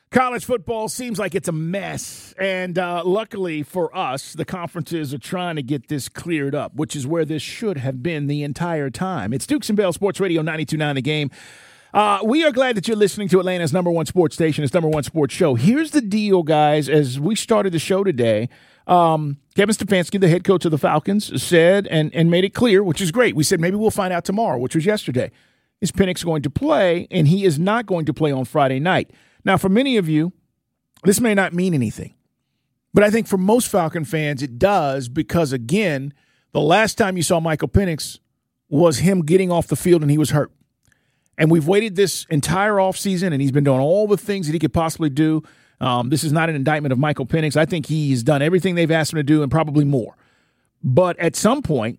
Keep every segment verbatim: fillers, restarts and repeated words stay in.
College football seems like it's a mess, and uh, luckily for us, the conferences are trying to get this cleared up, which is where this should have been the entire time. It's Dukes and Bell Sports Radio ninety-two point nine The Game. Uh, we are glad that you're listening to Atlanta's number one sports station, its number one sports show. Here's the deal, guys. As we started the show today, um, Kevin Stefanski, the head coach of the Falcons, said and, and made it clear, which is great. We said maybe we'll find out tomorrow, which was yesterday. Is Penix going to play? And he is not going to play on Friday night. Now, for many of you, this may not mean anything, but I think for most Falcon fans, it does because, again, the last time you saw Michael Penix was him getting off the field and he was hurt. And we've waited this entire offseason, and he's been doing all the things that he could possibly do. Um, this is not an indictment of Michael Penix. I think he's done everything they've asked him to do and probably more. But at some point,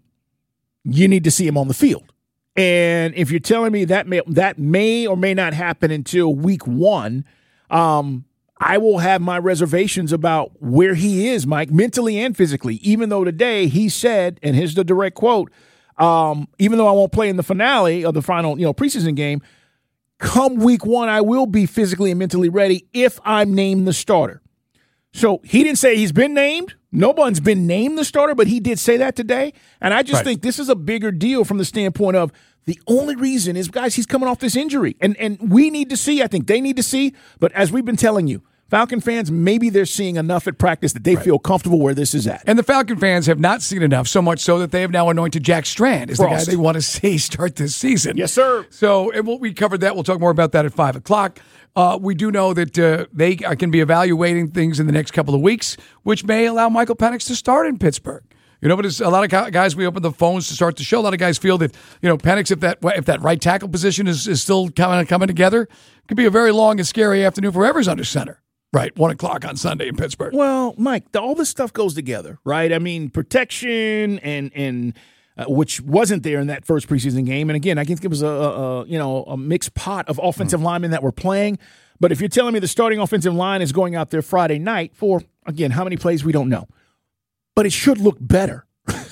you need to see him on the field. And if you're telling me that may, that may or may not happen until week one, um, I will have my reservations about where he is, Mike, mentally and physically, even though today he said, and here's the direct quote, um, even though I won't play in the finale of the final, you know, preseason game, come week one, I will be physically and mentally ready if I'm named the starter. So he didn't say he's been named. No one's been named the starter, but he did say that today. And I just right. think this is a bigger deal from the standpoint of the only reason is, guys, he's coming off this injury. And and we need to see, I think they need to see, but as we've been telling you, Falcon fans, maybe they're seeing enough at practice that they right. feel comfortable where this is at. And the Falcon fans have not seen enough, so much so that they have now anointed Jack Strand as Frost. the guy they want to see start this season. Yes, sir. So and we'll, we covered that. We'll talk more about that at five o'clock. Uh, we do know that uh, they can be evaluating things in the next couple of weeks, which may allow Michael Penix to start in Pittsburgh. You know, but it's a lot of guys, we open the phones to start the show. A lot of guys feel that, you know, Penix, if that if that right tackle position is, is still coming, coming together, it could be a very long and scary afternoon for whoever's under center. Right, one o'clock on Sunday in Pittsburgh. Well, Mike, all this stuff goes together, right? I mean, protection and and uh, which wasn't there in that first preseason game. And again, I think it was a, a, a you know a mixed pot of offensive mm-hmm. linemen that were playing. But if you're telling me the starting offensive line is going out there Friday night for, again, how many plays we don't know, but it should look better.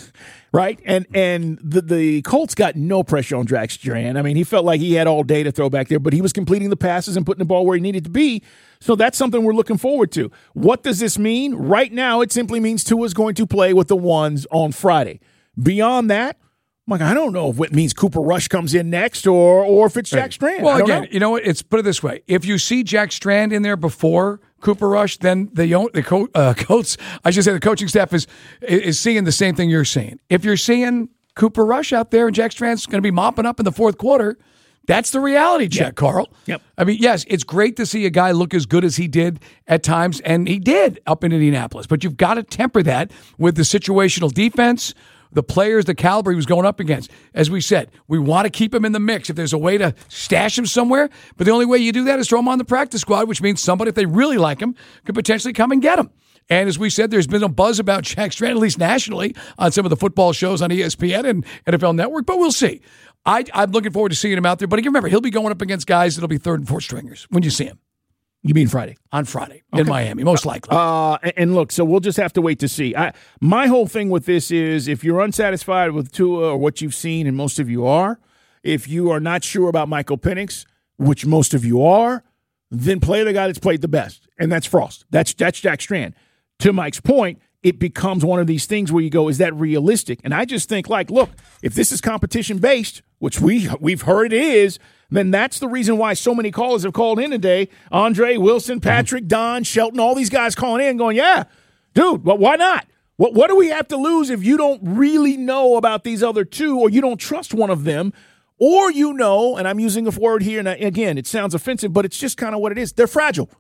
Right? And and the, the Colts got no pressure on Jack Strand. I mean, he felt like he had all day to throw back there, but he was completing the passes and putting the ball where he needed to be. So that's something we're looking forward to. What does this mean? Right now, it simply means Tua's going to play with the ones on Friday. Beyond that, Like, I don't know if it means Cooper Rush comes in next or or if it's Jack Strand. Well, again, know. you know what? It's put it this way. If you see Jack Strand in there before Cooper Rush, then the the co- uh, coach, I should say the coaching staff is is seeing the same thing you're seeing. If you're seeing Cooper Rush out there and Jack Strand's going to be mopping up in the fourth quarter, that's the reality check, yep. Carl. Yep. I mean, yes, it's great to see a guy look as good as he did at times, and he did up in Indianapolis. But you've got to temper that with the situational defense, the players, the caliber he was going up against. As we said, we want to keep him in the mix if there's a way to stash him somewhere. But the only way you do that is throw him on the practice squad, which means somebody, if they really like him, could potentially come and get him. And as we said, there's been a buzz about Jack Strand, at least nationally, on some of the football shows on E S P N and N F L Network, but we'll see. I, I'm looking forward to seeing him out there. But again, remember, he'll be going up against guys that'll be third and fourth stringers when you see him. You mean Friday? On Friday okay. in Miami, most likely. Uh, and look, so we'll just have to wait to see. I, my whole thing with this is if you're unsatisfied with Tua or what you've seen, and most of you are, if you are not sure about Michael Penix, which most of you are, then play the guy that's played the best, and that's Frost. That's that's Jack Strand. To Mike's point, it becomes one of these things where you go, is that realistic? And I just think, like, look, if this is competition-based, which we, we've heard it is, then that's the reason why so many callers have called in today. Andre, Wilson, Patrick, Don, Shelton, all these guys calling in going, yeah, dude, well, why not? What, what do we have to lose if you don't really know about these other two or you don't trust one of them? Or you know, and I'm using a word here, and again, it sounds offensive, but it's just kind of what it is. They're fragile.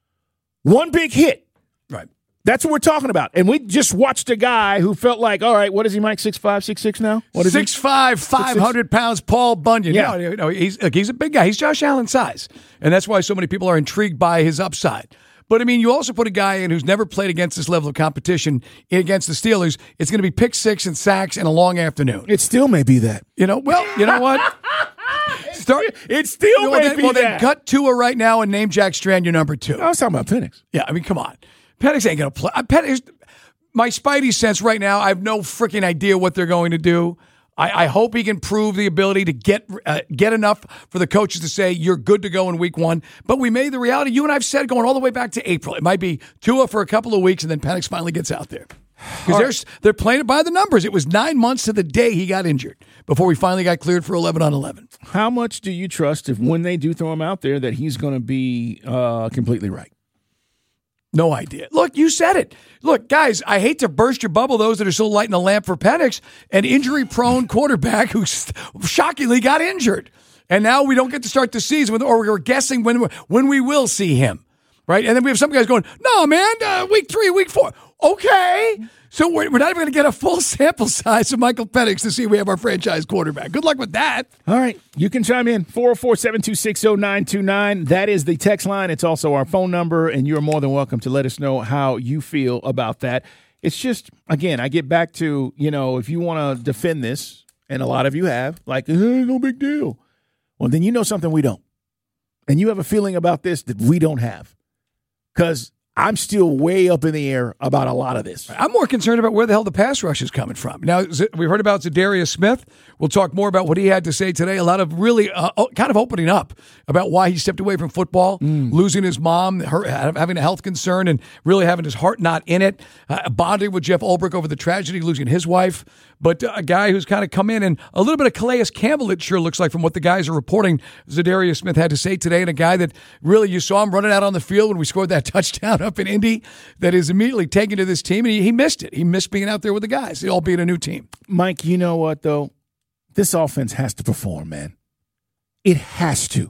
One big hit. Right. That's what we're talking about. And we just watched a guy who felt like, all right, what is he, Mike? six five, six six now? What is six five, five hundred pounds, Paul Bunyan. Yeah. No, no, he's, look, he's a big guy. He's Josh Allen size. And that's why so many people are intrigued by his upside. But, I mean, you also put a guy in who's never played against this level of competition against the Steelers. It's going to be pick six and sacks and a long afternoon. It still may be that. You know, well, you know what? Start. It still you know, may well, then, be well, that. Well, then cut Tua right now and name Jack Strand your number two. I was talking about Penix. Yeah, I mean, come on. Penix ain't going to play. Penix, my spidey sense right now, I have no freaking idea what they're going to do. I, I hope he can prove the ability to get uh, get enough for the coaches to say you're good to go in week one. But we made the reality, you and I have said going all the way back to April. It might be Tua for a couple of weeks, and then Penix finally gets out there. Because they're, they're playing it by the numbers. It was nine months to the day he got injured before we finally got cleared for eleven on eleven. How much do you trust if when they do throw him out there that he's going to be uh, completely right? No idea. Look, you said it. Look, guys, I hate to burst your bubble, those that are still lighting the lamp for Penix, an injury-prone quarterback who shockingly got injured. And now we don't get to start the season, with, or we're guessing when, when we will see him. Right? And then we have some guys going, no, man, uh, week three, week four. Okay. So we're, we're not even going to get a full sample size of Michael Penix to see if we have our franchise quarterback. Good luck with that. All right. You can chime in. four oh four, seven two six, oh nine two nine. That is the text line. It's also our phone number, and you're more than welcome to let us know how you feel about that. It's just, again, I get back to, you know, if you want to defend this, and a lot of you have, like, eh, no big deal. Well, then you know something we don't. And you have a feeling about this that we don't have. Because I'm still way up in the air about a lot of this. I'm more concerned about where the hell the pass rush is coming from. Now, we've heard about Zadarius Smith. We'll talk more about what he had to say today. A lot of really uh, kind of opening up about why he stepped away from football, mm. losing his mom, her, having a health concern, and really having his heart not in it. Uh, bonding with Jeff Ulbrich over the tragedy, losing his wife. But uh, a guy who's kind of come in, and a little bit of Calais Campbell, it sure looks like, from what the guys are reporting, Zadarius Smith had to say today, and a guy that really you saw him running out on the field when we scored that touchdown up in Indy, that is immediately taken to this team, and he, he missed it. He missed being out there with the guys, all being a new team. Mike, you know what, though? This offense has to perform, man. It has to.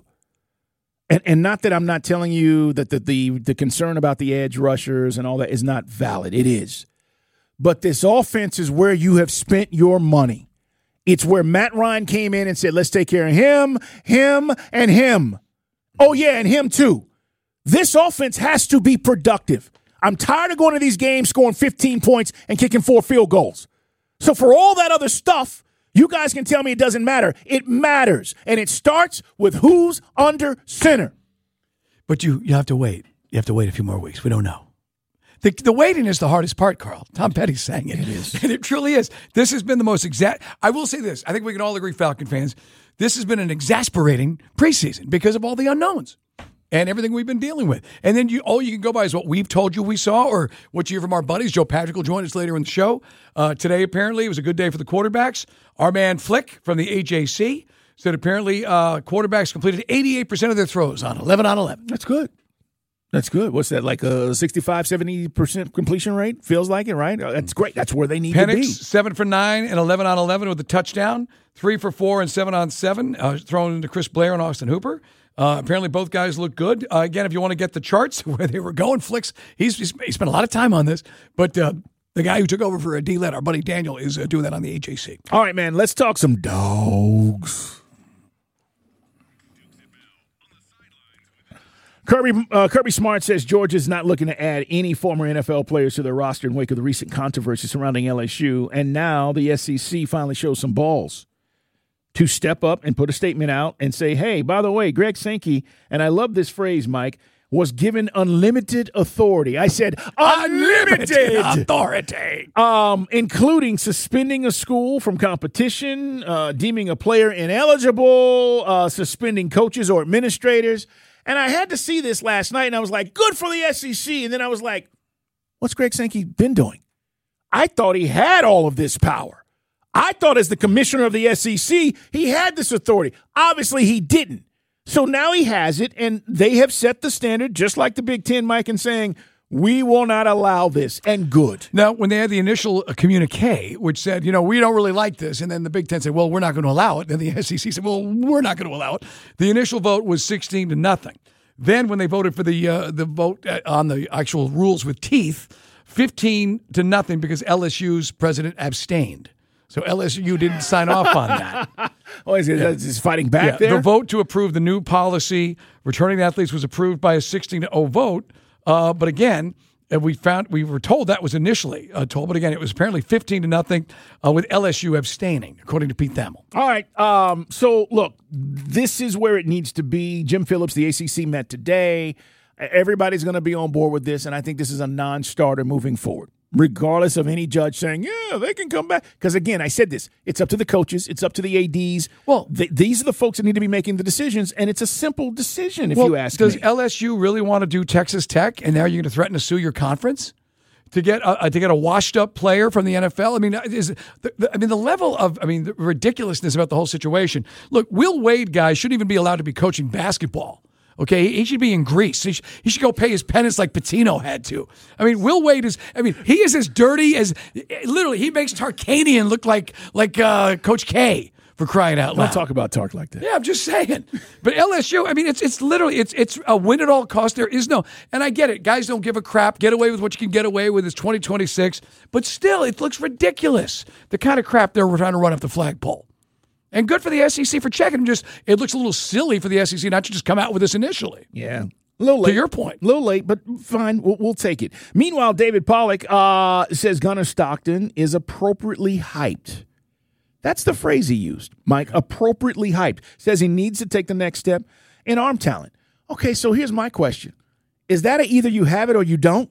And and not that I'm not telling you that the, the, the concern about the edge rushers and all that is not valid. It is. But this offense is where you have spent your money. It's where Matt Ryan came in and said, let's take care of him, him, and him. Oh, yeah, and him too. This offense has to be productive. I'm tired of going to these games scoring fifteen points and kicking four field goals. So for all that other stuff, you guys can tell me it doesn't matter. It matters. And it starts with who's under center. But you, you have to wait. You have to wait a few more weeks. We don't know. The, the waiting is the hardest part, Carl. Tom Petty's saying it. It is. And it truly is. This has been the most exact. I will say this. I think we can all agree, Falcon fans, this has been an exasperating preseason because of all the unknowns and everything we've been dealing with. And then you all you can go by is what we've told you we saw or what you hear from our buddies. Joe Patrick will join us later in the show. Uh, today, apparently, it was a good day for the quarterbacks. Our man Flick from the A J C said apparently uh, quarterbacks completed eighty-eight percent of their throws on eleven on eleven. That's good. That's good. What's that, like a sixty-five, seventy percent completion rate? Feels like it, right? That's great. That's where they need Penix, to be. seven for nine and eleven on eleven with a touchdown. three for four and seven on seven, uh, thrown into Chris Blair and Austin Hooper. Uh, apparently, both guys look good. Uh, again, if you want to get the charts where they were going, Flicks, he's, he's he spent a lot of time on this. But uh, the guy who took over for a D-Let, our buddy Daniel, is uh, doing that on the A J C. All right, man, let's talk some dogs. Kirby, uh, Kirby Smart says Georgia's not looking to add any former N F L players to their roster in wake of the recent controversy surrounding L S U. And now the S E C finally shows some balls to step up and put a statement out and say, hey, by the way, Greg Sankey, and I love this phrase, Mike, was given unlimited authority. I said unlimited, unlimited authority. Um, including suspending a school from competition, uh, deeming a player ineligible, uh, suspending coaches or administrators. And I had to see this last night, and I was like, good for the S E C. And then I was like, what's Greg Sankey been doing? I thought he had all of this power. I thought as the commissioner of the S E C, he had this authority. Obviously, he didn't. So now he has it, and they have set the standard, just like the Big Ten, Mike, and saying, we will not allow this, and good. Now, when they had the initial communique, which said, you know, we don't really like this, and then the Big Ten said, well, we're not going to allow it. Then the S E C said, well, we're not going to allow it. The initial vote was sixteen to nothing. Then when they voted for the uh, the vote on the actual rules with teeth, fifteen to nothing because L S U's president abstained. So L S U didn't sign off on that. Oh, is it, yeah. is fighting back yeah. there? The vote to approve the new policy returning athletes was approved by a sixteen to oh vote. Uh, but again, we found we were told that was initially uh, told, but again, it was apparently fifteen to nothing uh, with L S U abstaining, according to Pete Thamel. All right. Um, so look, this is where it needs to be. Jim Phillips, the A C C, met today. Everybody's going to be on board with this, and I think this is a non-starter moving forward. regardless of any judge saying, yeah, they can come back. Because, again, I said this. It's up to the coaches. It's up to the A Ds. Well, th- these are the folks that need to be making the decisions, and it's a simple decision if well, you ask does me. L S U really want to do Texas Tech, and now you're going to threaten to sue your conference to get a, to get a washed-up player from the N F L? I mean, is the, the, I mean the level of I mean the ridiculousness about the whole situation. Look, Will Wade, guys, shouldn't even be allowed to be coaching basketball. Okay, he should be in Greece. He should, he should go pay his penance like Patino had to. I mean, Will Wade is, I mean, he is as dirty as, literally, he makes Tarkanian look like like uh, Coach K, for crying out loud. Don't talk about Tark like that. Yeah, I'm just saying. But L S U, I mean, it's it's literally, it's it's a win at all costs. There is no, and I get it. Guys don't give a crap. Get away with what you can get away with. It's twenty twenty-six. But still, it looks ridiculous, the kind of crap they're trying to run up the flagpole. And good for the S E C for checking. Just it looks a little silly for the S E C not to just come out with this initially. Yeah. A little late. To your point. A little late, but fine. We'll, we'll take it. Meanwhile, David Pollack uh, says Gunnar Stockton is appropriately hyped. That's the phrase he used, Mike. Appropriately hyped. Says he needs to take the next step in arm talent. Okay, so here's my question. Is that a either you have it or you don't?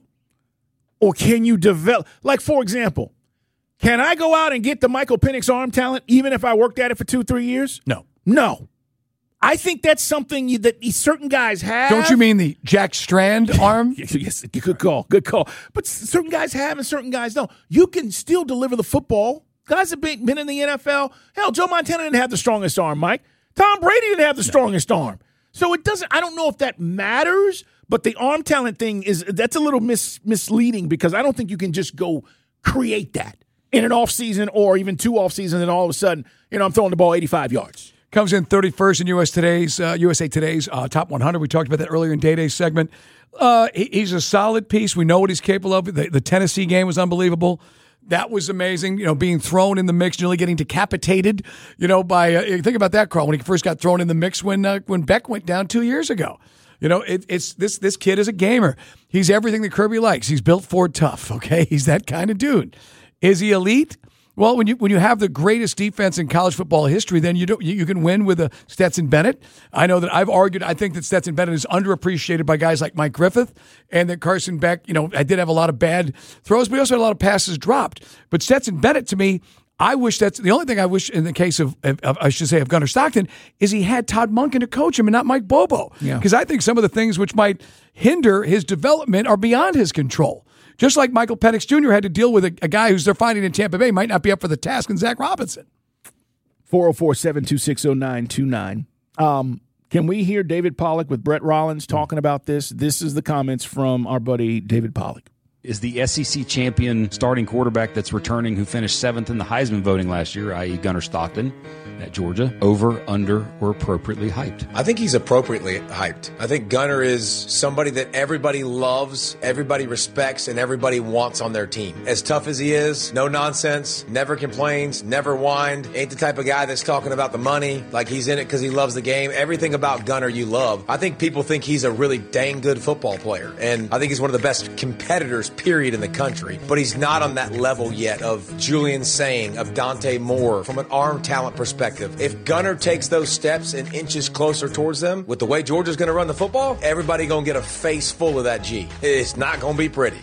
Or can you develop? Like, for example, can I go out and get the Michael Penix arm talent even if I worked at it for two, three years? No. No. I think that's something you, that certain guys have. Don't you mean the Jack Strand arm? Yes, good call, good call. But certain guys have and certain guys don't. You can still deliver the football. Guys have been, been in the N F L. Hell, Joe Montana didn't have the strongest arm, Mike. Tom Brady didn't have the strongest arm. So it doesn't, I don't know if that matters, but the arm talent thing is, that's a little mis, misleading because I don't think you can just go create that in an offseason or even two offseasons and all of a sudden, you know, I'm throwing the ball eighty-five yards. Comes in thirty-first in U S Today's uh, U S A Today's uh, Top one hundred. We talked about that earlier in Day Day segment. Uh, he, he's a solid piece. We know what he's capable of. The, the Tennessee game was unbelievable. That was amazing. You know, being thrown in the mix, nearly getting decapitated. You know, by uh, think about that, Carl, when he first got thrown in the mix when uh, when Beck went down two years ago. You know, it, it's this this kid is a gamer. He's everything that Kirby likes. He's built Ford tough. Okay, he's that kind of dude. Is he elite? Well, when you when you have the greatest defense in college football history, then you don't you, you can win with a Stetson Bennett. I know that I've argued. I think that Stetson Bennett is underappreciated by guys like Mike Griffith, and that Carson Beck. You know, I did have a lot of bad throws, but he also had a lot of passes dropped. But Stetson Bennett, to me, I wish that's the only thing I wish in the case of, of, of I should say of Gunnar Stockton is he had Todd Monken to coach him and not Mike Bobo. Because Yeah. I think some of the things which might hinder his development are beyond his control. Just like Michael Penix Junior had to deal with a, a guy who's they're finding in Tampa Bay might not be up for the task, and Zach Robinson. four oh four, seven two six, oh nine two nine. Um, can we hear David Pollack with Brett Rollins talking about this? This is the comments from our buddy David Pollack. Is the S E C champion starting quarterback that's returning who finished seventh in the Heisman voting last year, that is. Gunnar Stockton at Georgia, over, under, or appropriately hyped? I think he's appropriately hyped. I think Gunnar is somebody that everybody loves, everybody respects, and everybody wants on their team. As tough as he is, no nonsense, never complains, never whined, ain't the type of guy that's talking about the money, like he's in it because he loves the game. Everything about Gunnar you love. I think people think he's a really dang good football player, and I think he's one of the best competitors, period, in the country. But he's not on that level yet of Julian Saying, of Dante Moore, from an arm talent perspective. If Gunnar takes those steps and inches closer towards them, with the way Georgia's going to run the football, everybody going to get a face full of that G. It's not going to be pretty.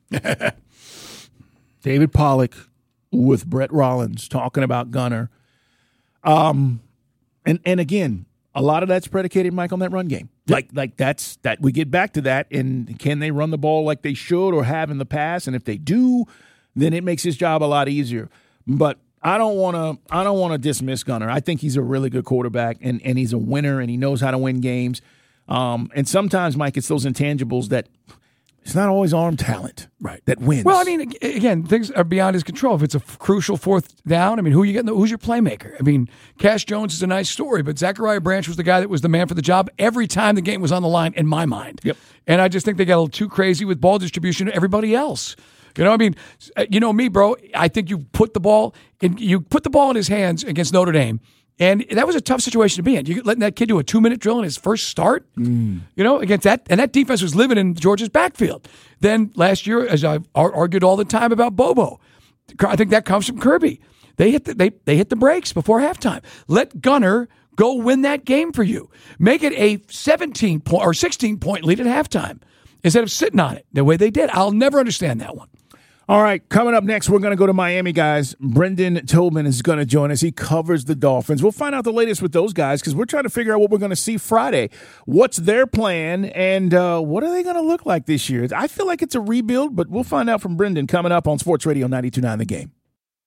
David Pollack with Brett Rollins talking about Gunnar. Um, and and again, a lot of that's predicated, Mike, on that run game. Like like that's that we get back to that, and can they run the ball like they should or have in the past? And if they do, then it makes his job a lot easier. But I don't want to. I don't want to dismiss Gunnar. I think he's a really good quarterback, and, and he's a winner, and he knows how to win games. Um, and sometimes, Mike, it's those intangibles that it's not always arm talent, right, that wins. Well, I mean, again, things are beyond his control. If it's a f- crucial fourth down, I mean, who are you getting? Who's your playmaker? I mean, Cash Jones is a nice story, but Zachariah Branch was the guy that was the man for the job every time the game was on the line, in my mind. Yep. And I just think they got a little too crazy with ball distribution to everybody else. You know, I mean, you know me, bro. I think you put the ball in, you put the ball in his hands against Notre Dame, and that was a tough situation to be in. You letting that kid do a two minute drill in his first start, mm. you know, against that, and that defense was living in Georgia's backfield. Then last year, as I've argued all the time about Bobo, I think that comes from Kirby. They hit the, they they hit the brakes before halftime. Let Gunnar go win that game for you. Make it a seventeen point or sixteen point lead at halftime instead of sitting on it the way they did. I'll never understand that one. All right, coming up next, we're going to go to Miami, guys. Brendan Tobin is going to join us. He covers the Dolphins. We'll find out the latest with those guys because we're trying to figure out what we're going to see Friday. What's their plan, and uh, what are they going to look like this year? I feel like it's a rebuild, but we'll find out from Brendan coming up on Sports Radio ninety-two point nine The Game.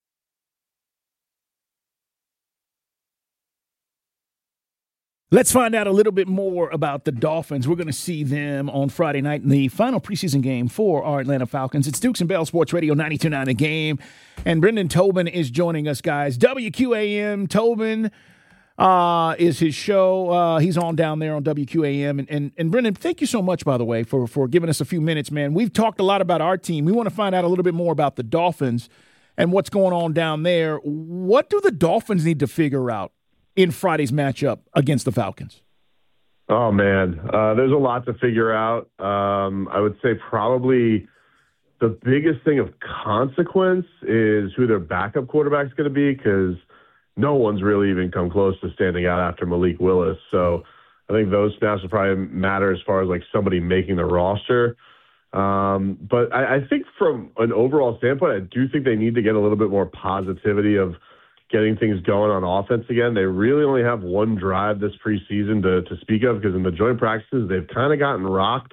Let's find out a little bit more about the Dolphins. We're going to see them on Friday night in the final preseason game for our Atlanta Falcons. It's Dukes and Bell Sports Radio ninety-two point nine The Game. And Brendan Tobin is joining us, guys. W Q A M. Tobin uh, is his show. Uh, he's on down there on W Q A M. And, and, and Brendan, thank you so much, by the way, for, for giving us a few minutes, man. We've talked a lot about our team. We want to find out a little bit more about the Dolphins and what's going on down there. What do the Dolphins need to figure out in Friday's matchup against the Falcons? Oh, man. Uh, there's a lot to figure out. Um, I would say probably the biggest thing of consequence is who their backup quarterback is going to be, because no one's really even come close to standing out after Malik Willis. So I think those snaps will probably matter as far as like somebody making the roster. Um, but I, I think from an overall standpoint, I do think they need to get a little bit more positivity of getting things going on offense again. They really only have one drive this preseason to, to speak of, because in the joint practices, they've kind of gotten rocked.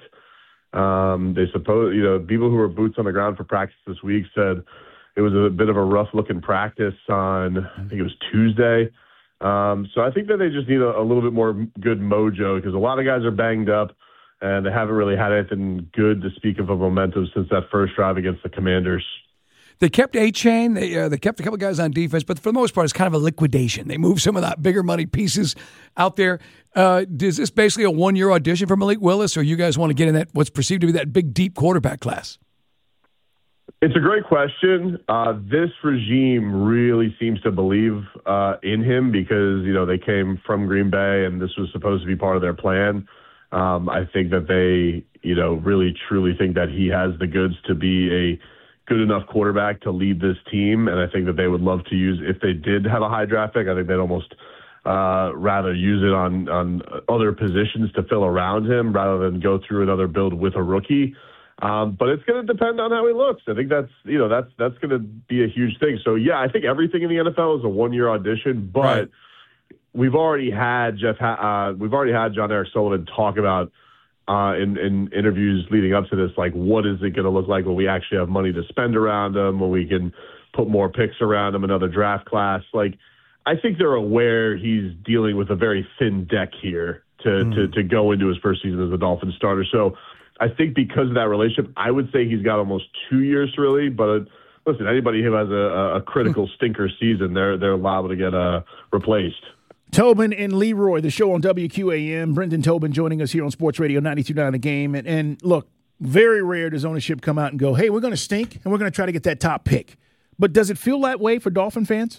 Um, they suppose, you know, people who were boots on the ground for practice this week said it was a bit of a rough looking practice on, I think it was Tuesday. Um, so I think that they just need a, a little bit more good mojo, because a lot of guys are banged up and they haven't really had anything good to speak of a momentum since that first drive against the Commanders. They kept A-Chain. They, uh, they kept a couple guys on defense, but for the most part, it's kind of a liquidation. They moved some of that bigger money pieces out there. Uh, is this basically a one-year audition for Malik Willis, or you guys want to get in that what's perceived to be that big, deep quarterback class? It's a great question. Uh, this regime really seems to believe uh, in him because, you know, they came from Green Bay and this was supposed to be part of their plan. Um, I think that they, you know, really, truly think that he has the goods to be a good enough quarterback to lead this team, and I think that they would love to use, if they did have a high draft pick, I think they'd almost uh, rather use it on, on other positions to fill around him rather than go through another build with a rookie. Um, but it's going to depend on how he looks. I think that's, you know, that's that's going to be a huge thing. So, yeah, I think everything in the N F L is a one-year audition, but right. we've already had Jeff, uh, we've already had John Eric Sullivan talk about Uh, in, in interviews leading up to this, like, what is it going to look like when we actually have money to spend around them, when we can put more picks around them, another draft class? Like, I think they're aware he's dealing with a very thin deck here to, mm. to, to go into his first season as a Dolphins starter. So I think because of that relationship, I would say he's got almost two years really. But uh, listen, anybody who has a, a critical stinker season, they're, they're liable to get uh, replaced. Tobin and Leroy, the show on W Q A M. Brendan Tobin joining us here on Sports Radio ninety-two point nine The Game. And, and look, very rare does ownership come out and go, hey, we're going to stink and we're going to try to get that top pick. But does it feel that way for Dolphin fans?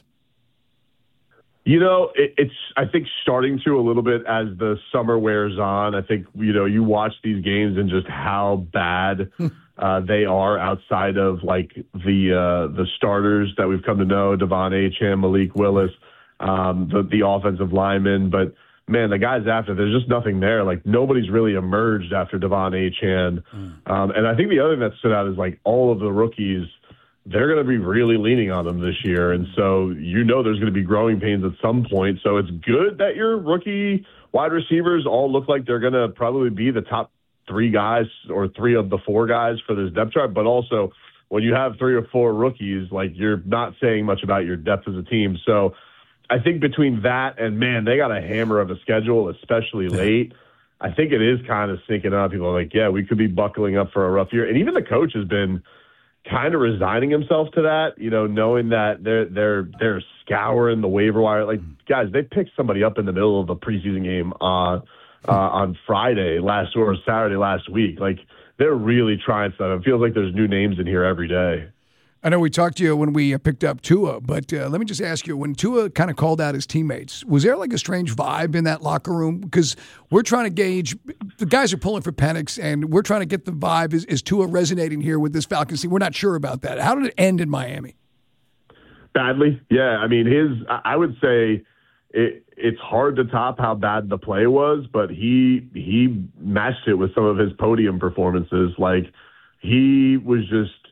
You know, it, it's, I think, starting to a little bit as the summer wears on. I think, you know, you watch these games and just how bad uh, they are outside of, like, the uh, the starters that we've come to know, Devon Achane, Malik Willis. Um, the, the offensive linemen, but man, the guys after, there's just nothing there. Like, nobody's really emerged after Devon Achane. Mm. Um, and I think the other thing that stood out is, like, all of the rookies, they're going to be really leaning on them this year. And so, you know, there's going to be growing pains at some point. So it's good that your rookie wide receivers all look like they're going to probably be the top three guys or three of the four guys for this depth chart. But also, when you have three or four rookies, like, you're not saying much about your depth as a team. So I think between that and, man, they got a hammer of a schedule, especially late. I think it is kind of sinking up. People are like, yeah, we could be buckling up for a rough year. And even the coach has been kind of resigning himself to that, you know, knowing that they're they're they're scouring the waiver wire. Like, guys, they picked somebody up in the middle of the preseason game uh, uh, on Friday last or Saturday last week. Like, they're really trying stuff. It feels like there's new names in here every day. I know we talked to you when we picked up Tua, but uh, let me just ask you, when Tua kind of called out his teammates, was there like a strange vibe in that locker room? Because we're trying to gauge, the guys are pulling for Penix, and we're trying to get the vibe. Is, is Tua resonating here with this Falcons team? We're not sure about that. How did it end in Miami? Badly. Yeah, I mean, his, I would say it, it's hard to top how bad the play was, but he he matched it with some of his podium performances. Like, he was just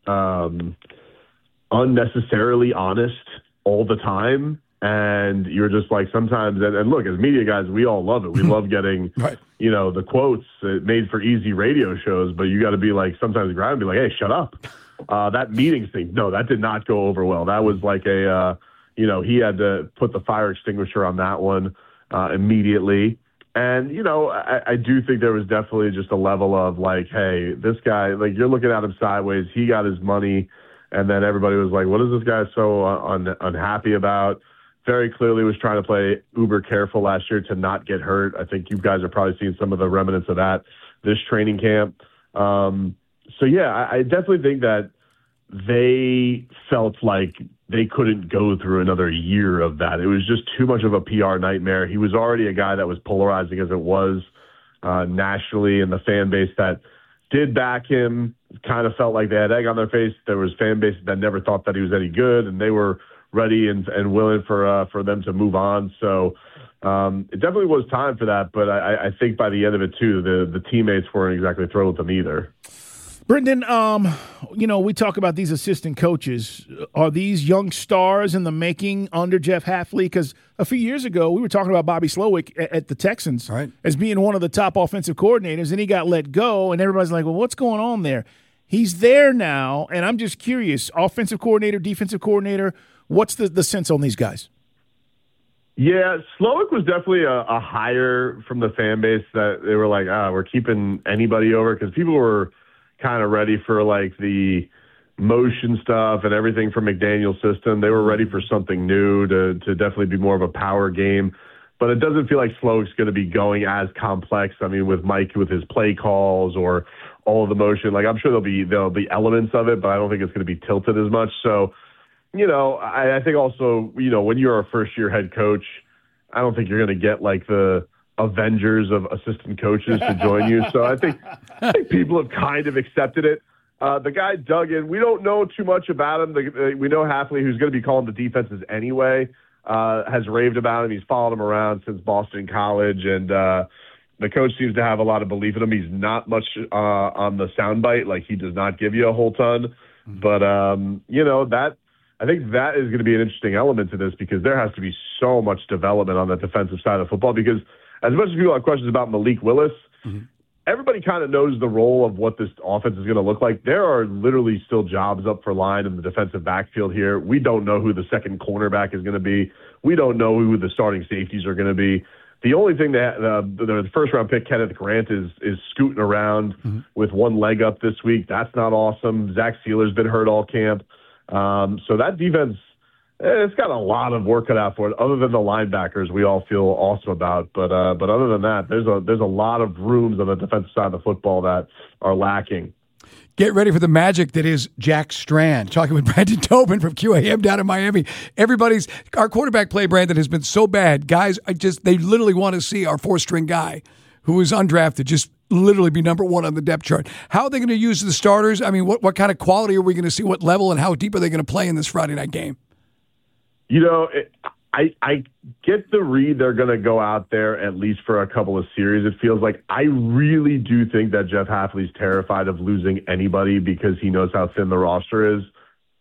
um, unnecessarily honest all the time. And you're just like sometimes, and, and look, as media guys, we all love it. We love getting, right. you know, the quotes uh, made for easy radio shows, but you got to be like, sometimes ground and be like, hey, shut up. Uh, that meetings thing, no, that did not go over well. That was like a, uh, you know, he had to put the fire extinguisher on that one uh, immediately. And, you know, I, I do think there was definitely just a level of like, hey, this guy, like you're looking at him sideways. He got his money. And then everybody was like, what is this guy so un- unhappy about? Very clearly was trying to play uber careful last year to not get hurt. I think you guys are probably seeing some of the remnants of that this training camp. Um, so, yeah, I, I definitely think that they felt like they couldn't go through another year of that. It was just too much of a P R nightmare. He was already a guy that was polarizing as it was uh, nationally, and the fan base that did back him kind of felt like they had egg on their face. There was fan bases that never thought that he was any good, and they were ready and, and willing for uh, for them to move on. So um, it definitely was time for that. But I, I think by the end of it, too, the, the teammates weren't exactly thrilled with them either. Brendan, um, you know, we talk about these assistant coaches. Are these young stars in the making under Jeff Hafley? Because a few years ago, we were talking about Bobby Slowick at, at the Texans right. as being one of the top offensive coordinators, and he got let go, and everybody's like, well, what's going on there? He's there now, and I'm just curious, offensive coordinator, defensive coordinator, what's the, the sense on these guys? Yeah, Slowick was definitely a, a hire from the fan base that they were like, ah, we're keeping anybody over, because people were – kind of ready for like the motion stuff and everything from McDaniel's system. They were ready for something new to to definitely be more of a power game. But it doesn't feel like Slowick's going to be going as complex. I mean, with Mike, with his play calls or all of the motion, like I'm sure there'll be there'll be elements of it, but I don't think it's going to be tilted as much. So, you know, I, I think also, you know, when you're a first year head coach, I don't think you're going to get like the Avengers of assistant coaches to join you. So I think, I think people have kind of accepted it. Uh, the guy Duggan, we don't know too much about him. The, uh, we know Hafley, who's going to be calling the defenses anyway, uh, has raved about him. He's followed him around since Boston College, and uh, the coach seems to have a lot of belief in him. He's not much uh, on the soundbite. Like, he does not give you a whole ton. But, um, you know, that I think that is going to be an interesting element to this, because there has to be so much development on the defensive side of football, because as much as people have questions about Malik Willis, mm-hmm. everybody kind of knows the role of what this offense is going to look like. There are literally still jobs up for line in the defensive backfield here. We don't know who the second cornerback is going to be. We don't know who the starting safeties are going to be. The only thing that uh, the first-round pick, Kenneth Grant, is is scooting around mm-hmm. with one leg up this week. That's not awesome. Zach Sealer's been hurt all camp. Um, so that defense, it's got a lot of work cut out for it, other than the linebackers we all feel awesome about. But uh, but other than that, there's a there's a lot of rooms on the defensive side of the football that are lacking. Get ready for the magic that is Jack Strand. Talking with Brandon Tobin from Q A M down in Miami. Everybody's our quarterback play, Brandon, has been so bad. Guys, I just they literally want to see our four-string guy who is undrafted just literally be number one on the depth chart. How are they going to use the starters? I mean, what what kind of quality are we going to see? What level and how deep are they going to play in this Friday night game? You know, it, I I get the read they're going to go out there at least for a couple of series. It feels like I really do think that Jeff Hafley's terrified of losing anybody because he knows how thin the roster is.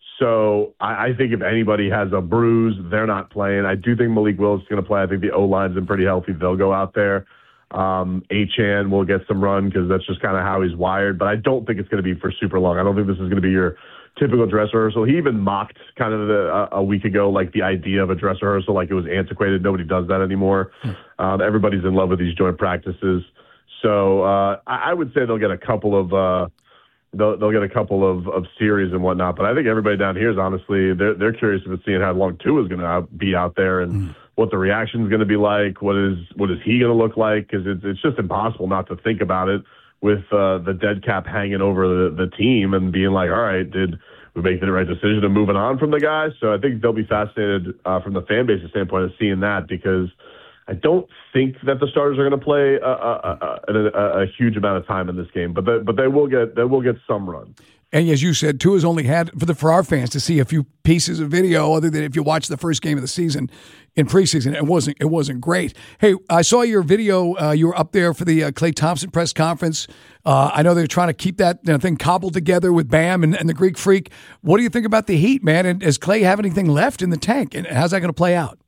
So I, I think if anybody has a bruise, they're not playing. I do think Malik Willis is going to play. I think the O-line's been pretty healthy. They'll go out there. Um, Achane will get some run because that's just kind of how he's wired. But I don't think it's going to be for super long. I don't think this is going to be your typical dress rehearsal. He even mocked kind of the, uh, a week ago, like the idea of a dress rehearsal, like it was antiquated. Nobody does that anymore. Um, everybody's in love with these joint practices. So uh, I, I would say they'll get a couple of uh, they'll, they'll get a couple of, of series and whatnot. But I think everybody down here is honestly they're they're curious about seeing how long Tua is going to be out there and mm. what the reaction is going to be like. What is what is he going to look like? Because it's it's just impossible not to think about it with uh, the dead cap hanging over the, the team and being like, all right, did we make the right decision of moving on from the guy? So I think they'll be fascinated uh, from the fan base's standpoint of seeing that, because I don't think that the starters are going to play a, a, a, a, a huge amount of time in this game, but they, but they will get they will get some run. And as you said, Tua's only had, for the for our fans, to see a few pieces of video, other than if you watch the first game of the season in preseason, it wasn't it wasn't great. Hey, I saw your video. Uh, you were up there for the uh, Klay Thompson press conference. Uh, I know they're trying to keep that you know, thing cobbled together with Bam and, and the Greek Freak. What do you think about the Heat, man? And does Klay have anything left in the tank? And how's that going to play out?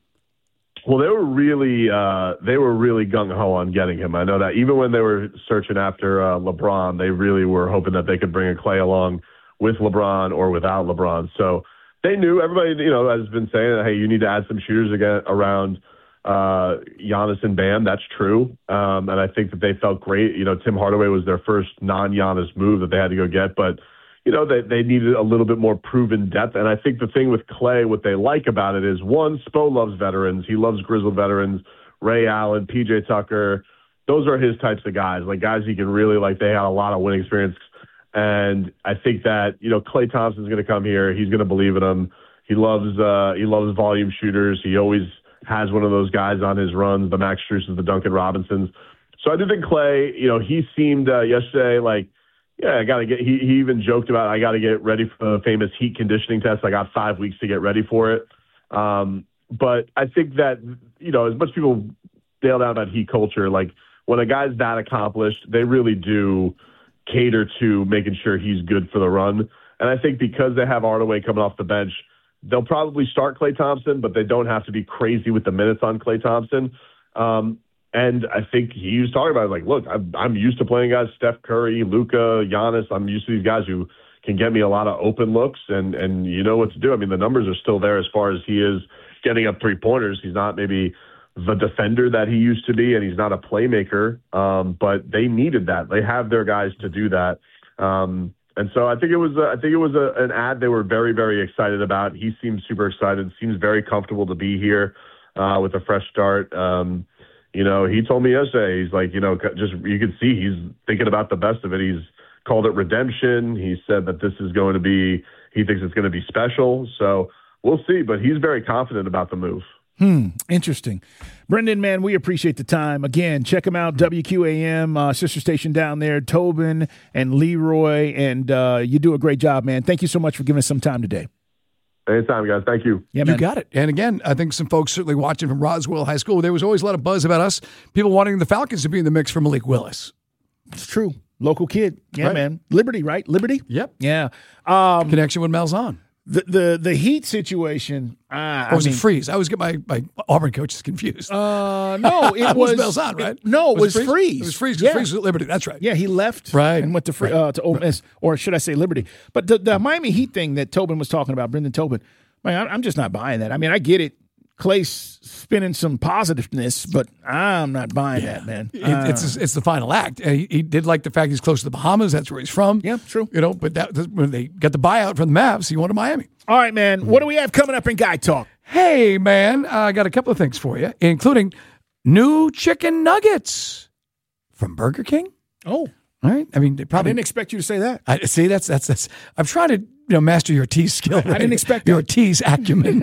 Well, they were really uh, they were really gung ho on getting him. I know that even when they were searching after uh, LeBron, they really were hoping that they could bring a Klay along with LeBron or without LeBron. So they knew, everybody you know has been saying, hey, you need to add some shooters again around uh, Giannis and Bam. That's true, um, and I think that they felt great. You know, Tim Hardaway was their first non-Giannis move that they had to go get, but you know, they, they needed a little bit more proven depth. And I think the thing with Klay, what they like about it is, one, Spo loves veterans. He loves grizzled veterans, Ray Allen, P J Tucker. Those are his types of guys, like guys he can really, like, they had a lot of winning experience. And I think that, you know, Klay Thompson's going to come here. He's going to believe in him. He loves, uh, he loves volume shooters. He always has one of those guys on his runs, the Max Struses, the Duncan Robinsons. So I do think Klay, you know, he seemed uh, yesterday like, yeah, I got to get, he, he even joked about, I got to get ready for the famous heat conditioning test. I got five weeks to get ready for it. Um, but I think that, you know, as much people bail down about heat culture, like when a guy's that accomplished, they really do cater to making sure he's good for the run. And I think because they have Hardaway coming off the bench, they'll probably start Klay Thompson, but they don't have to be crazy with the minutes on Klay Thompson. Um, And I think he was talking about it, like, look, I'm, I'm used to playing guys, Steph Curry, Luka, Giannis. I'm used to these guys who can get me a lot of open looks, and, and you know what to do. I mean, the numbers are still there as far as he is getting up three-pointers. He's not maybe the defender that he used to be, and he's not a playmaker, um, but they needed that. They have their guys to do that. Um, and so I think it was, a, I think it was a, an ad they were very, very excited about. He seems super excited, seems very comfortable to be here uh, with a fresh start. Um You know, he told me yesterday, he's like, you know, just you can see he's thinking about the best of it. He's called it redemption. He said that this is going to be, he thinks it's going to be special. So we'll see, but he's very confident about the move. Hmm. Interesting. Brendan, man, we appreciate the time. Again, check him out, W Q A M, uh, sister station down there, Tobin and Leroy, and uh, you do a great job, man. Thank you so much for giving us some time today. Anytime, guys. Thank you. Yeah, man. You got it. And again, I think some folks certainly watching from Roswell High School, there was always a lot of buzz about us, people wanting the Falcons to be in the mix for Malik Willis. It's true. Local kid. Yeah, right. man. Liberty, right? Liberty? Yep. Yeah. Um, Connection with Malzahn. the, the the Heat situation. Uh, Or was I mean, it Freeze? I always get my, my Auburn coaches confused. Uh, no, it was, was Malzahn, right? It, no, it was, Freeze? Freeze. It was Freeze. Yeah. Freeze was at Liberty. That's right. Yeah, he left Right. and went to free, uh, to Ole Miss, or should I say Liberty? But the, the Miami Heat thing that Tobin was talking about, Brendan Tobin, man, I'm just not buying that. I mean, I get it. Clay's spinning some positiveness, but I'm not buying yeah. that, man. It, Uh, it's it's the final act. Uh, He, he did like the fact he's close to the Bahamas. That's where he's from. Yeah, true. You know, but that when they got the buyout from the Mavs, he went to Miami. all right, man. What do we have coming up in Guy Talk? Hey, man, I got a couple of things for you, including new chicken nuggets from Burger King. Oh, All right. I mean, they I probably didn't expect you to say that. I, see, that's that's that's. I'm trying to you know master your tease skill. I didn't expect your that. tease acumen.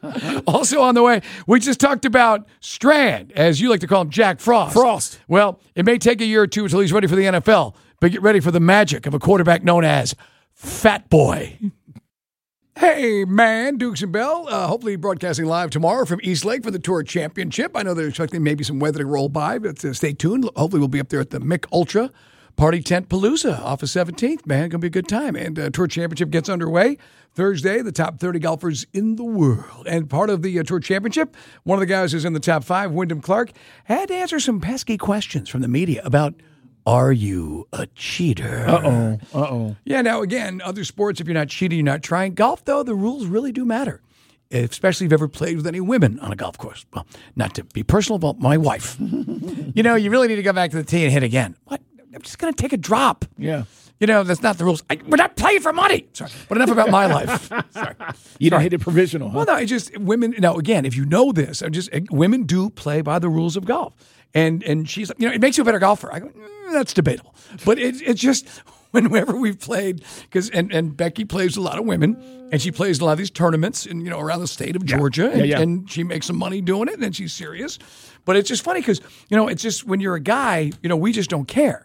Also on the way, we just talked about Strand, as you like to call him, Jack Frost. Frost. Well, it may take a year or two until he's ready for the N F L, but get ready for the magic of a quarterback known as Fat Boy. Hey, man, Dukes and Bell, uh, hopefully broadcasting live tomorrow from East Lake for the Tour Championship. I know they're expecting maybe some weather to roll by, but uh, stay tuned. Hopefully we'll be up there at the Mick Ultra Party Tent Palooza off of seventeenth, man. Going to be a good time. And uh, Tour Championship gets underway Thursday, the top thirty golfers in the world. And part of the uh, Tour Championship, one of the guys who's in the top five, Wyndham Clark, had to answer some pesky questions from the media about, are you a cheater? Uh-oh. Uh-oh. Yeah, now, again, other sports, if you're not cheating, you're not trying. Golf, though, the rules really do matter, especially if you've ever played with any women on a golf course. Well, not to be personal, but my wife. You know, you really need to go back to the tee and hit again. What? I'm just going to take a drop. Yeah. You know, that's not the rules. I, we're not playing for money. Sorry. But enough about my life. Sorry. You don't hit it provisional, huh? Well, no, it's just women. Now, again, if you know this, I'm just women do play by the rules of golf. And and she's like, you know, it makes you a better golfer. I go, mm, that's debatable. But it, it's just whenever we've played, because and, and Becky plays a lot of women, and she plays a lot of these tournaments, and you know, around the state of Georgia, Yeah. and, Yeah, yeah. and she makes some money doing it, and she's serious. But it's just funny because you know, it's just when you're a guy, you know, we just don't care.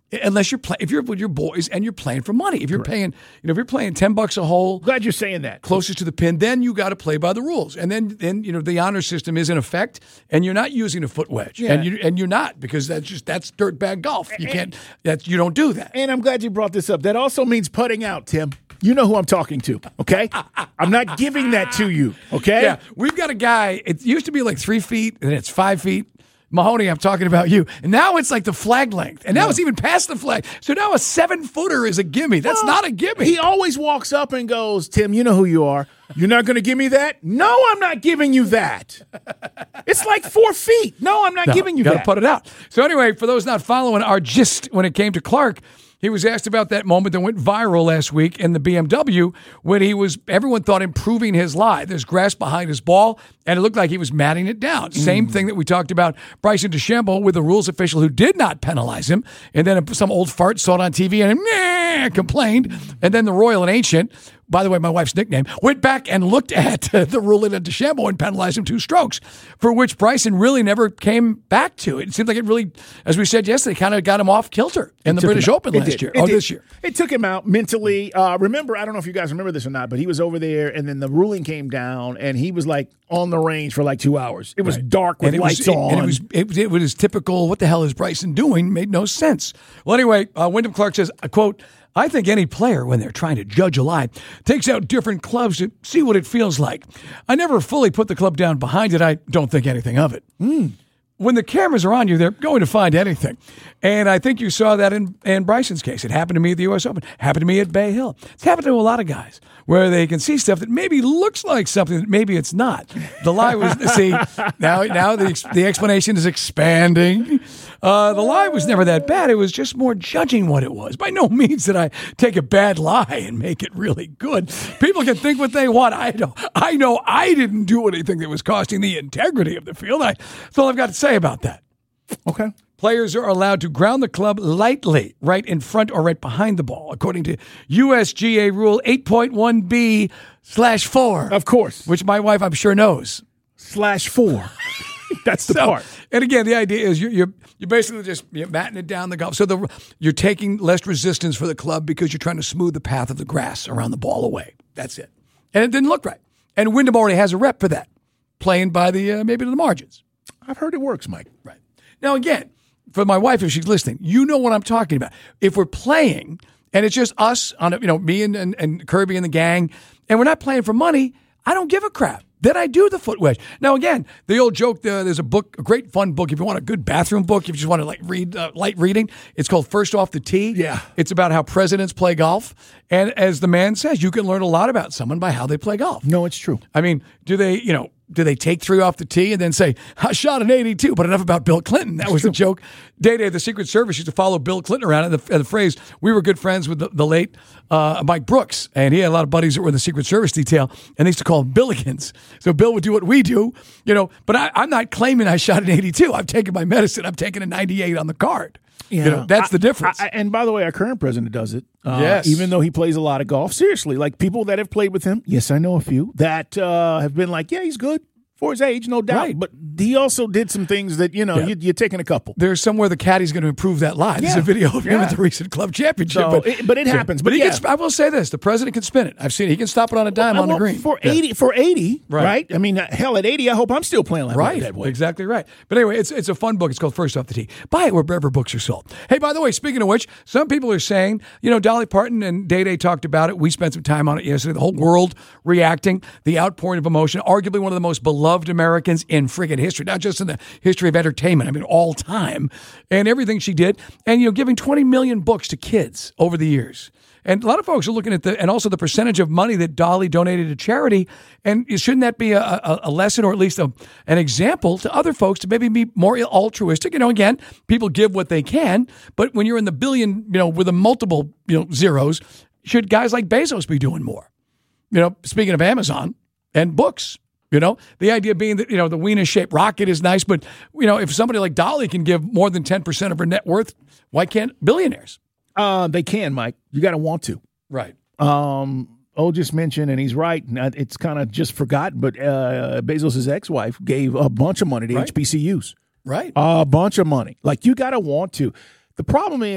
Unless you're playing, if you're with your boys and you're playing for money. If you're Correct. paying, you know, if you're paying ten bucks a hole, glad you're saying that, closest to the pin, then you got to play by the rules. And then, then you know, the honor system is in effect, and you're not using a foot wedge, yeah. and you and you're not because that's just that's dirtbag golf. You can't, that you don't do that. And I'm glad you brought this up. That also means putting out, Tim. You know who I'm talking to, okay? I'm not giving that to you, okay? Yeah, we've got a guy. It used to be like three feet, and it's five feet. Mahoney, I'm talking about you. And now it's like the flag length. And now yeah. it's even past the flag. So now a seven-footer is a gimme. That's well, not a gimme. He always walks up and goes, Tim, you know who you are. You're not going to give me that? No, I'm not giving you that. It's like four feet. No, I'm not no, giving you gotta that. Got to put it out. So anyway, for those not following our gist when it came to Clark, he was asked about that moment that went viral last week in the B M W when he was, everyone thought, improving his lie. There's grass behind his ball, and it looked like he was matting it down. Mm. Same thing that we talked about Bryson DeChambeau with a rules official who did not penalize him, and then some old fart saw it on T V and meh, complained, and then the Royal and Ancient, by the way, my wife's nickname, went back and looked at uh, the ruling of DeChambeau and penalized him two strokes, for which Bryson really never came back to. It seemed like it really, as we said yesterday, kind of got him off kilter in it the British Open last did. year. It Oh, did. this year. It took him out mentally. Uh, remember, I don't know if you guys remember this or not, but he was over there, and then the ruling came down, and he was like on the range for like two hours. It was right. dark with and lights was, on. And it was, it, it was typical, what the hell is Bryson doing? Made no sense. Well, anyway, uh, Wyndham Clark says, I quote, I think any player, when they're trying to judge a lie, takes out different clubs to see what it feels like. I never fully put the club down behind it. I don't think anything of it. Mm. When the cameras are on you, they're going to find anything. And I think you saw that in, in Bryson's case. It happened to me at the U S Open. Happened to me at Bay Hill. It's happened to a lot of guys where they can see stuff that maybe looks like something that maybe it's not. The lie was, see, now now the, the explanation is expanding. Uh, the lie was never that bad. It was just more judging what it was. By no means did I take a bad lie and make it really good. People can think what they want. I know I know I didn't do anything that was costing the integrity of the field. I, that's all I've got to say about that. Okay. Players are allowed to ground the club lightly right in front or right behind the ball, according to U S G A Rule eight point one B slash four. Of course. Which my wife, I'm sure, knows. Slash four. That's the so, part. And again, the idea is you're, you're, you're basically just you're matting it down the golf. So the, you're taking less resistance for the club because you're trying to smooth the path of the grass around the ball away. That's it. And it didn't look right. And Wyndham already has a rep for that, playing by the uh, maybe the margins. I've heard it works, Mike. Right. Now, again, for my wife, if she's listening, you know what I'm talking about. If we're playing and it's just us, on a, you know, me and, and, and Kirby and the gang, and we're not playing for money, I don't give a crap. Then I do the foot wedge. Now, again, the old joke, uh, there's a book, a great fun book. If you want a good bathroom book, if you just want to like read uh, light reading, it's called First Off the Tee. Yeah. It's about how presidents play golf. And as the man says, you can learn a lot about someone by how they play golf. No, it's true. I mean, do they, you know, do they take three off the tee and then say, I shot an eighty-two, but enough about Bill Clinton. That was the joke. Day-Day, the Secret Service used to follow Bill Clinton around, and the, and the phrase, we were good friends with the, the late uh, Mike Brooks, and he had a lot of buddies that were in the Secret Service detail, and they used to call him Billigans. So Bill would do what we do, you know, but I, I'm not claiming I shot an eighty-two. I've taken my medicine. I'm taking a ninety-eight on the card. Yeah. You know, that's the difference. I, I, and by the way, our current president does it. Uh, yes. Even though he plays a lot of golf. Seriously, like people that have played with him, yes, I know a few, that uh, have been like, yeah, he's good. For his age, no doubt. Right. But he also did some things that, you know, yeah. you, you're taking a couple. There's somewhere the caddy's going to improve that lie. There's yeah. a video of him yeah. at the recent club championship. So, but, it, but it happens. But, but he yeah. can, I will say this. The president can spin it. I've seen it. He can stop it on a dime well, on well, the green. For yeah. eighty, for eighty right. right? I mean, hell, at eighty, I hope I'm still playing like right. that way. Exactly right. But anyway, it's it's a fun book. It's called First Off the Tee. Buy it wherever books are sold. Hey, by the way, speaking of which, some people are saying, you know, Dolly Parton and Day-Day talked about it. We spent some time on it yesterday. The whole world reacting, the outpouring of emotion, arguably one of the most beloved Americans in friggin' history. Not just in the history of entertainment, I mean, all time, and everything she did, and, you know, giving twenty million books to kids over the years. And a lot of folks are looking at the, and also the percentage of money that Dolly donated to charity, and shouldn't that be a, a, a lesson, or at least a, an example to other folks to maybe be more altruistic? You know, again, people give what they can, but when you're in the billion, you know, with a multiple, you know, zeros, should guys like Bezos be doing more? You know, speaking of Amazon and books. You know, the idea being that, you know, the wiener-shaped rocket is nice, but, you know, if somebody like Dolly can give more than ten percent of her net worth, why can't billionaires? Uh, they can, Mike. You got to want to. Right. Um, O just mentioned, and he's right, it's kind of just forgotten, but uh, Bezos' ex-wife gave a bunch of money to right. H B C Us. Right. A bunch of money. Like, you got to want to. The problem is,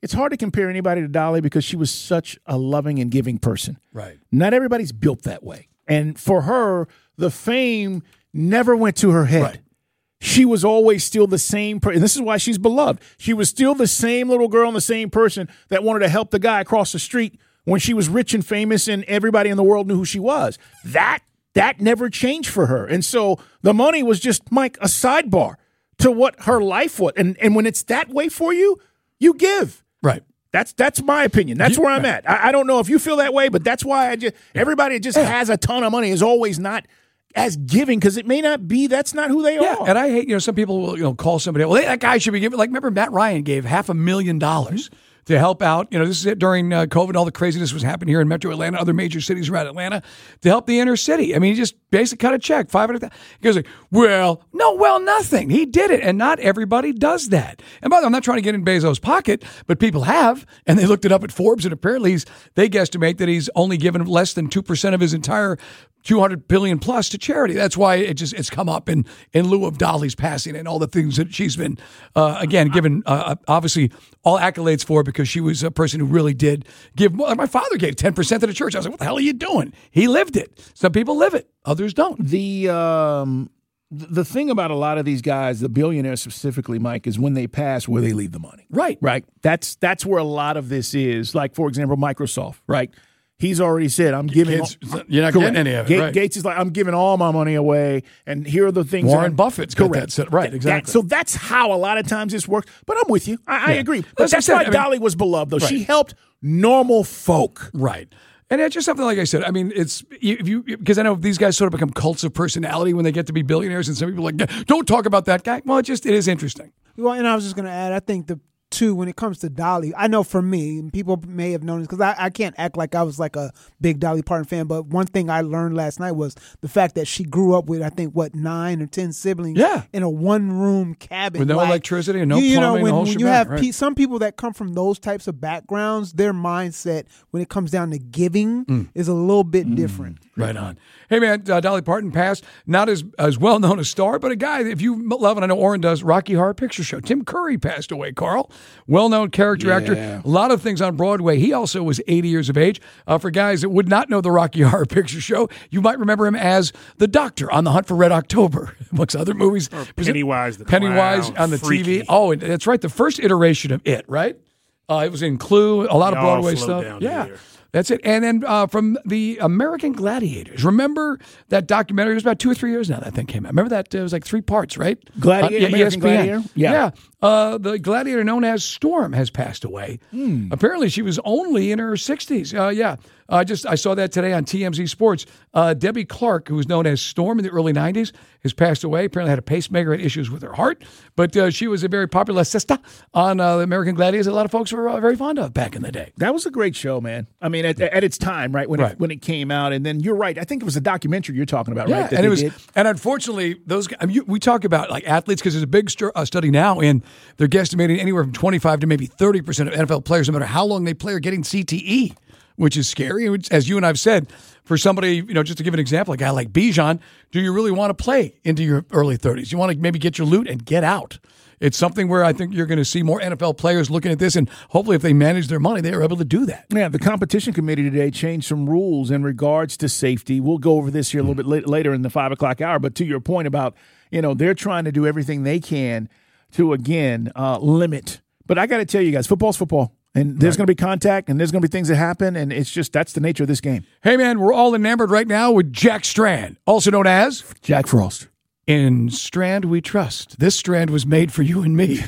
it's hard to compare anybody to Dolly because she was such a loving and giving person. Right. Not everybody's built that way. And for her, the fame never went to her head. Right. She was always still the same person. And this is why she's beloved. She was still the same little girl and the same person that wanted to help the guy across the street when she was rich and famous and everybody in the world knew who she was. That that never changed for her. And so the money was just, Mike, a sidebar to what her life was. And and when it's that way for you, you give. Right. That's that's my opinion. That's where I'm at. I, I don't know if you feel that way, but that's why I just everybody that just yeah. has a ton of money is always not as giving because it may not be. That's not who they yeah. are. And I hate, you know, some people will, you know, call somebody, well, that guy should be giving. Like, remember Matt Ryan gave half a million dollars mm-hmm. to help out. You know, this is it during uh, COVID. All the craziness was happening here in Metro Atlanta, other major cities around Atlanta, to help the inner city. I mean, he just basically cut a check, five hundred thousand dollars. He goes like, well, no, well, nothing. He did it, and not everybody does that. And by the way, I'm not trying to get in Bezos' pocket, but people have, and they looked it up at Forbes, and apparently he's, they guesstimate that he's only given less than two percent of his entire two hundred billion dollars plus to charity. That's why it just it's come up in, in lieu of Dolly's passing and all the things that she's been, uh, again, given, uh, obviously, all accolades for because she was a person who really did give more. My father gave ten percent to the church. I was like, what the hell are you doing? He lived it. Some people live it. Others don't. The um, the thing about a lot of these guys, the billionaires specifically, Mike, is when they pass, where they leave the money. Right. Right. That's that's where a lot of this is. Like, for example, Microsoft, right? He's already said, I'm giving Kids, – you're not correct. getting any of it, Gates, right. Gates is like, I'm giving all my money away, and here are the things – Warren Buffett's got correct. that set. Right, exactly. That, so that's how a lot of times this works. But I'm with you. I, yeah. I agree. But As that's said, why I mean, Dolly was beloved, though. Right. She helped normal folk. Right. And it's just something like I said. I mean, it's if you because I know these guys sort of become cults of personality when they get to be billionaires, and some people are like, don't talk about that guy. Well, it just it is interesting. Well, and I was just going to add, I think the two, when it comes to Dolly, I know for me, and people may have known this because I, I can't act like I was like a big Dolly Parton fan, but one thing I learned last night was the fact that she grew up with, I think, what, nine or ten siblings yeah. in a one-room cabin. With no like, electricity and no you, you plumbing. know, when, the whole when shebang, you have right. pe- some people that come from those types of backgrounds, their mindset when it comes down to giving mm. is a little bit mm. different. Right on. Hey, man, uh, Dolly Parton passed. Not as as well-known a star, but a guy, if you love, and I know Oren does, Rocky Horror Picture Show. Tim Curry passed away, Carl. Well-known character yeah. actor. A lot of things on Broadway. He also was eighty years of age. Uh, for guys that would not know the Rocky Horror Picture Show, you might remember him as the Doctor on The Hunt for Red October, amongst other movies. Or Pennywise the Pennywise Clown, on the freaky. T V. Oh, and that's right, the first iteration of it, right? Uh, it was in Clue, a lot They of all Broadway float stuff. down Yeah. here. That's it. And then uh, from the American Gladiators. Remember that documentary? It was about two or three years now that thing came out. Remember that? It was like three parts, right? Gladiator, Uh, yeah, American E S P N. Gladiator? Yeah. Yeah. Uh, the gladiator known as Storm has passed away. Hmm. Apparently, she was only in her sixties. Uh, yeah. I uh, just I saw that today on T M Z Sports. Uh, Debbie Clark, who was known as Storm in the early nineties, has passed away. Apparently had a pacemaker, had issues with her heart. But uh, she was a very popular sister on uh, the American Gladiators. A lot of folks were uh, very fond of back in the day. That was a great show, man. I mean, at, at its time, right when Right. It, when it came out, and then you're right. I think it was a documentary you're talking about, Yeah, right? That and they it was, did. and unfortunately, those guys, I mean, you, we talk about like athletes because there's a big stu- uh, study now, and they're guesstimating anywhere from twenty-five to maybe thirty percent of N F L players, no matter how long they play, are getting C T E, which is scary. Which, as you and I've said, for somebody, you know, just to give an example, a guy like Bijan, do you really want to play into your early thirties? You want to maybe get your loot and get out. It's something where I think you're going to see more N F L players looking at this, and hopefully if they manage their money, they are able to do that. Yeah, the competition committee today changed some rules in regards to safety. We'll go over this here a little bit la- later in the five o'clock hour, but to your point about, you know, they're trying to do everything they can to, again, uh, limit. But I got to tell you guys, football's football. And there's right. going to be contact, and there's going to be things that happen, and it's just that's the nature of this game. Hey, man, we're all enamored right now with Jack Strand, also known as Jack Frost. In Strand we trust. This strand was made for you and me.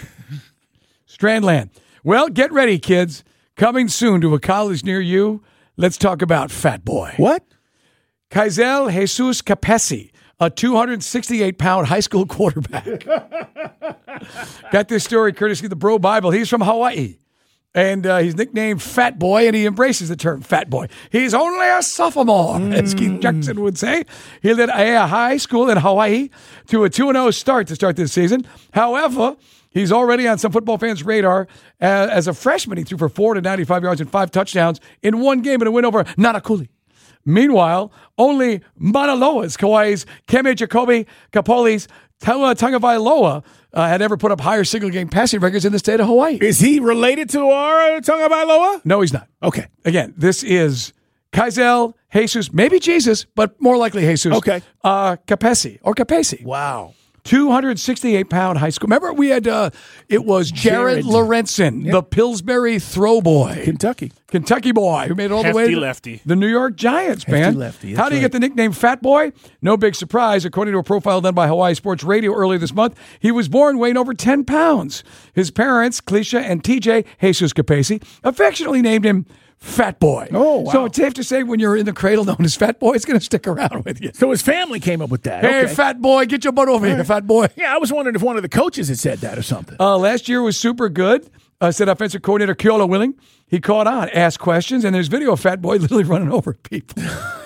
Strandland. Well, get ready, kids. Coming soon to a college near you, let's talk about Fat Boy. What? Kaizel Jesus Capesi, a two hundred sixty-eight pound high school quarterback. Got this story courtesy of the Bro Bible. He's from Hawaii. And uh, he's nicknamed Fat Boy, and he embraces the term Fat Boy. He's only a sophomore, mm. as Keith Jackson would say. He led a high school in Hawaii to a two and oh start to start this season. However, he's already on some football fans' radar. Uh, as a freshman, he threw for four hundred ninety-five yards and five touchdowns in one game in a win over Nanakuli. Meanwhile, only Mauna Loa's, Kauai's Keme Jacoby Kapoli's Tua Tagovailoa uh, had ever put up higher single-game passing records in the state of Hawaii. Is he related to our Tagovailoa? No, he's not. Okay. Again, this is Kaizel, Jesus, maybe Jesus, but more likely Jesus. Okay. Uh, Capesi or Capesi. Wow. two hundred sixty-eight pound high school. Remember, we had, uh, it was Jared, Jared. Lorenzen, Yep. the Pillsbury throw boy. Kentucky. Kentucky boy who made it all the way Hefty to lefty. the New York Giants, man. Hefty lefty, that's How do you right. get the nickname Fat Boy? No big surprise. According to a profile done by Hawaii Sports Radio earlier this month, he was born weighing over ten pounds. His parents, Clecia and T J Jesus Capesi, affectionately named him Fat Boy. Oh, wow. So it's safe to say when you're in the cradle known as Fat Boy, it's going to stick around with you. So his family came up with that. Hey, Okay. Fat Boy, get your butt over here, Fat Boy. Yeah, I was wondering if one of the coaches had said that or something. Uh, last year was super good, uh, said offensive coordinator Keola Willing. He caught on, asked questions, and there's video of Fat Boy literally running over people.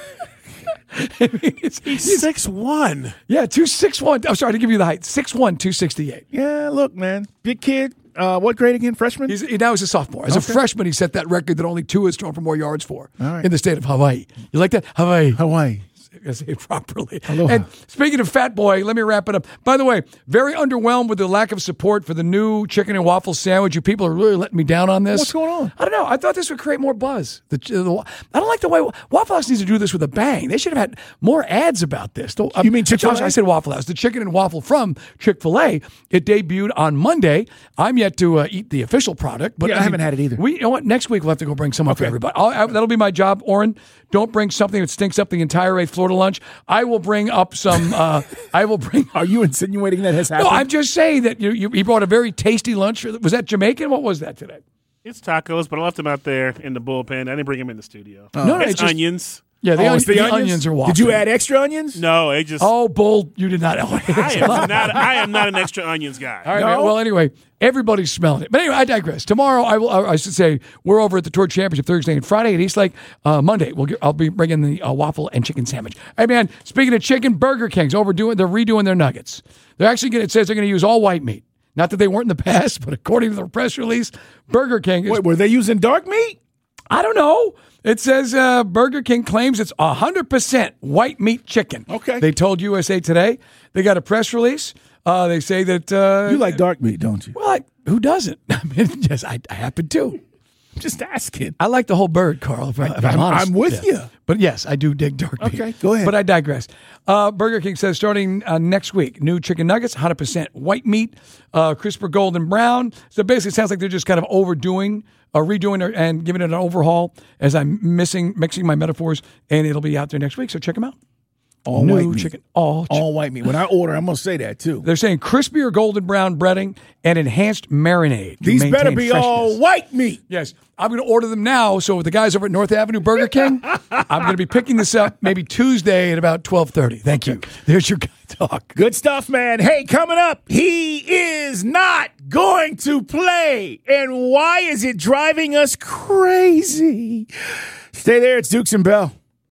I mean, it's, He's six one. yeah, two six one. I'm sorry to give you the height. six one, two sixty-eight. Yeah, look, man. Big kid. Uh, what grade again? Freshman? He's, he, now he's a sophomore. As a freshman, he set that record that only two has thrown for more yards for right. in the state of Hawaii. You like that? Hawaii. Hawaii. I say it properly. Aloha. And speaking of Fat Boy, let me wrap it up. By the way, very underwhelmed with the lack of support for the new chicken and waffle sandwich. You people are really letting me down on this. What's going on? I don't know. I thought this would create more buzz. The, the, I don't like the way Waffle House needs to do this with a bang. They should have had more ads about this. The- You mean Josh, Chick-fil-A? I said Waffle House. The chicken and waffle from Chick-fil-A. It debuted on Monday. I'm yet to uh, eat the official product, but Yeah, I haven't had it either. We, you know what? Next week we'll have to go bring some up for Okay. everybody. I'll, I, that'll be my job, Oren. Don't bring something that stinks up the entire eighth Florida lunch. I will bring up some. Uh, I will bring. Are you insinuating that has happened? No, I'm just saying that you, you, he brought a very tasty lunch. Was that Jamaican? What was that today? It's tacos, but I left him out there in the bullpen. I didn't bring him in the studio. No, no, it's it's just- onions. Yeah, the, Oh, on- it's the the onions? onions? are walking. Did you add extra onions? No, it just. Oh, bull! You did not. I am not. I am not an extra onions guy. All right, No? man. Well, anyway, everybody's smelling it. But anyway, I digress. Tomorrow, I will. I should say we're over at the Tour Championship Thursday and Friday at Eastlake. Uh, Monday, we'll get, I'll be bringing the uh, waffle and chicken sandwich. Hey, man. Speaking of chicken, Burger King's overdoing. They're redoing their nuggets. They're actually going. It says they're going to use all white meat. Not that they weren't in the past, but according to the press release, Burger King is. Wait, were they using dark meat? I don't know. It says uh, Burger King claims it's one hundred percent white meat chicken. Okay. They told U S A Today. They got a press release. Uh, they say that. Uh, You like dark meat, don't you? Well, I, who doesn't? I mean, yes, I, I happen to. Just asking. I like the whole bird, Carl, if, I, if I'm, I'm- honest. I'm with you. But yes, I do dig dark meat. Okay, go ahead. But I digress. Uh, Burger King says starting uh, next week, new chicken nuggets, one hundred percent white meat, uh, crisper golden brown. So basically, it sounds like they're just kind of overdoing, uh, redoing it and giving it an overhaul as I'm missing, mixing my metaphors, and it'll be out there next week. So check them out. All new white meat. chicken. All chicken. All white meat. When I order, I'm going to say that, too. They're saying crispy or golden brown breading and enhanced marinade. to These better maintain be freshness. all white meat. Yes, I'm going to order them now. So with the guys over at North Avenue Burger King, I'm going to be picking this up maybe Tuesday at about twelve thirty. Thank you. There's your guy talk. Good stuff, man. Hey, coming up, he is not going to play. And why is it driving us crazy? Stay there. It's Dukes and Bell.